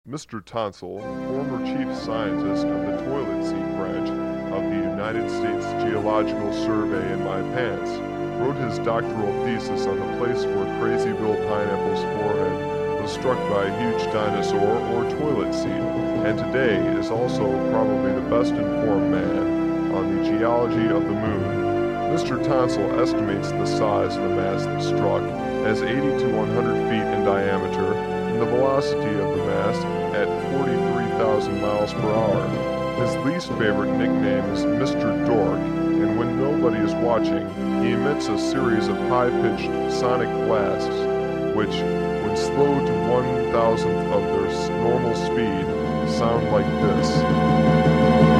Mr. Tonsil, former chief scientist of the toilet seat branch of the United States Geological Survey in my pants, wrote his doctoral thesis on the place where Crazy Bill Pineapple's forehead was struck by a huge dinosaur or toilet seat, and today is also probably the best informed man on the geology of the moon. Mr. Tonsil estimates the size of the mass that struck as 80 to 100 feet in diameter, and the velocity of the mass at 43,000 miles per hour. His least favorite nickname is Mr. Dork, and when nobody is watching, he emits a series of high-pitched sonic blasts, which, when slowed to 1,000th of their normal speed, sound like this.